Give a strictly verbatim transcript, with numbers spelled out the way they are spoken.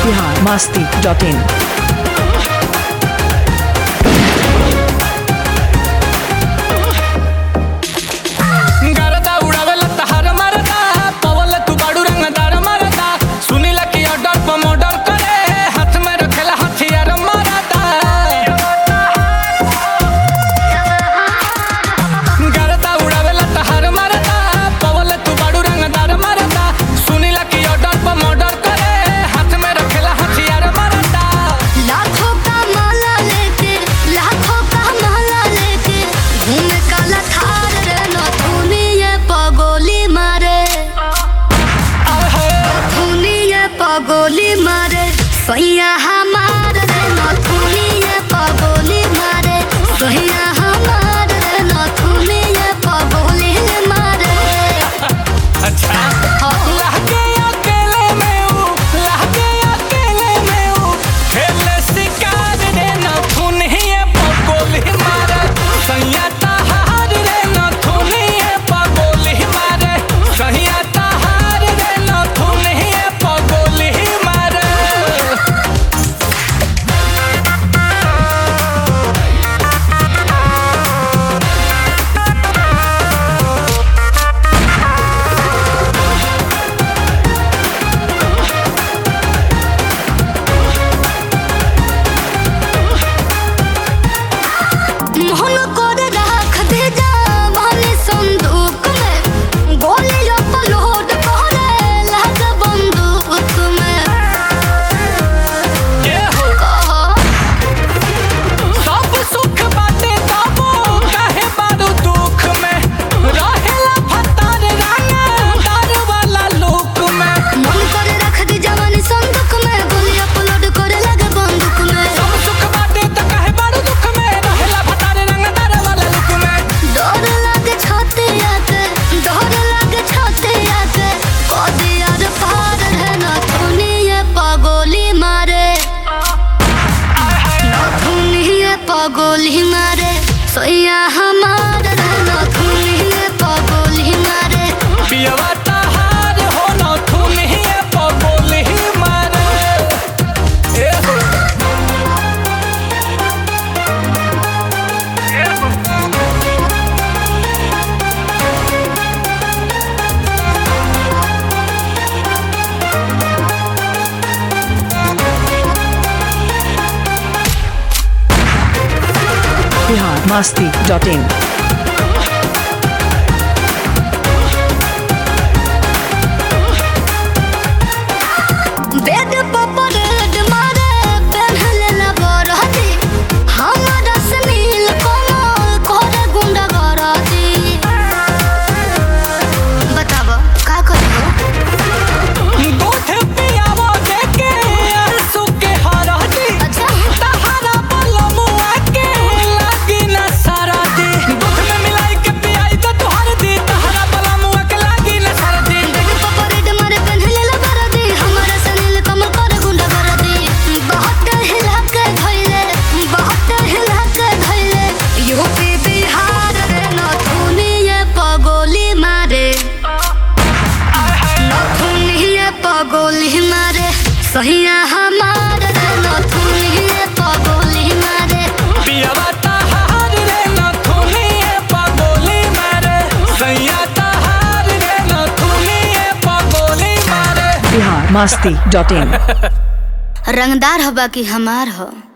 Bihar Masti dot इन। गोली मारे सैया हमार रे नथुनिया पगोली मारे सैया हमार रे नथुनिया पगोली मारे। अच्छा लहके अकेले में हूँ लहके अकेले में हूँ खेले शिकार रे नथुनिया पगोली मारे सैया तहार रे नथुनिया पगोली मारे सैया तहार रे नथुनिया पगोली मारे। मोहन कर रख दे जवानी संदूक में गोली अपलोड करे लग बंदूक में। ये हो सब सुख बाटे तबो काहे बारू दुख में रहेला फतार राना डर वाला लोक में। मन कर रख दे जवानी संदूक में गोली अपलोड करे लग बंदूक में। सब सुख बाटे त काहे बारू दुख में रहेला फतार राना डर वाला लोक में। डर लागे छतिया के डर लागे छतिया के कदियार पार है नथुनिया पगोली मारे नथुनिया पगोली मारे सैया हमार रे नथुनिया पगोली मारे। पियवा तहार हो नथुनिया पगोली मारे। ए हो ए हो Bihar Masti dot in. Bed पर परेड मारे पहनले ला बरहती हमारा सनील कमल करे गुंडा गरती। बतावा का करबो दूध पियावो देके आंसू के हरदी अच्छा तहारा बलमुआ के लागी न सरदी दूध में मिलाई के पियाई तो तुहर दी तहारा बलमुआ के लागी न सरदी। बेड पर परेड मारे पहनले ला बरहती हमारा सनील कमल करे गुंडा गरती। बहुत हिला के धइले बहुत हिला के धइले यूपी बिहार रे नथुनिया पगोली मारे नथुनिया पगोली मारे सैया हमार रे नथुनिया पगोली मारे। पियवा तहार रे नथुनिया पगोली मारे सैया तहार रे नथुनिया पगोली मारे। Bihar Masti dot in. रंगदार हवा की हमार हो।